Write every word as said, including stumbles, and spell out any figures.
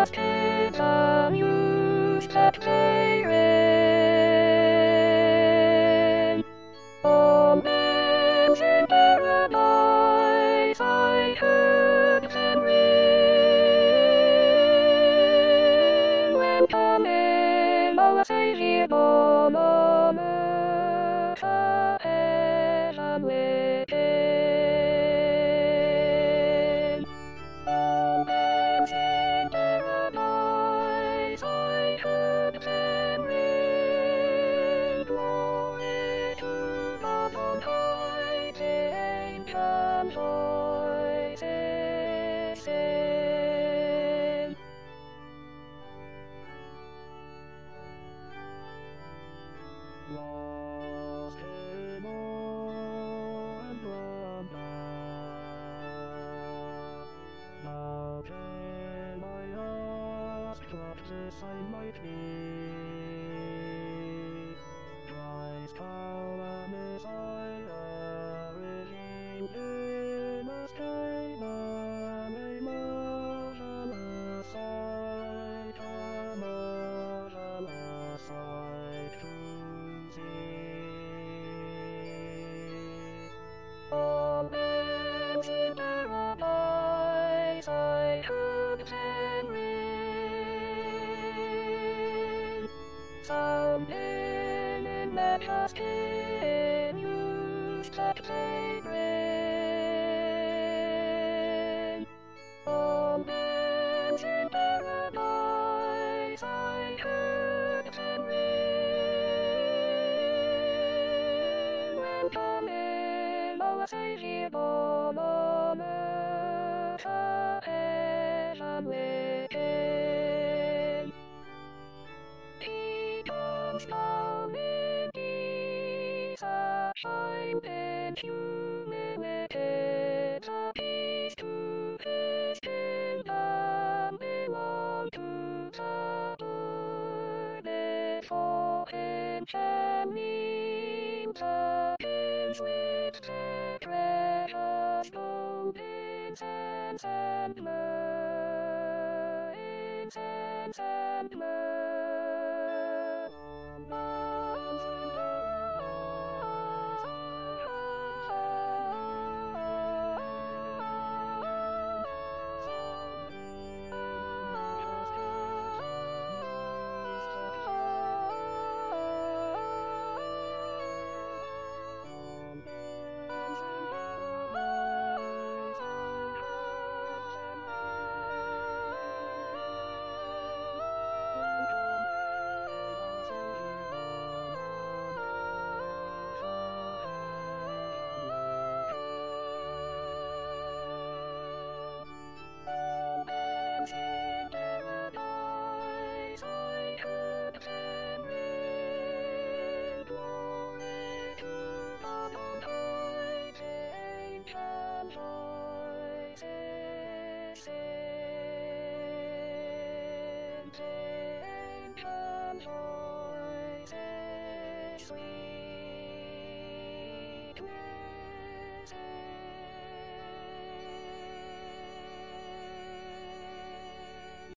just kids amused at playing. On bench in paradise I heard them ring, when coming our Savior born on earth a heaven waking. On bench in paradise I heard them ring, glory to God on high, the angels' voices sing. Lost in awe and wonder, now can I ask what the sign might be? Christ our Messiah, redeemed in a Canaan, a marvelous sight, a marvelous sight to see. On bench in paradise I heard them ring, sounding in majesty in youth that they bring. On bench in paradise I heard them ring, when coming our Savior born on earth a heaven waking. He comes down in peace, a shine in humility, the peace to his kingdom belong to the poor. Before him shall kneel the kings with their treasures, gold, incense and myrrh, incense and myrrh. In paradise I heard them ring, glory to God on high, the angels' voices sing, the angels' voices sweet.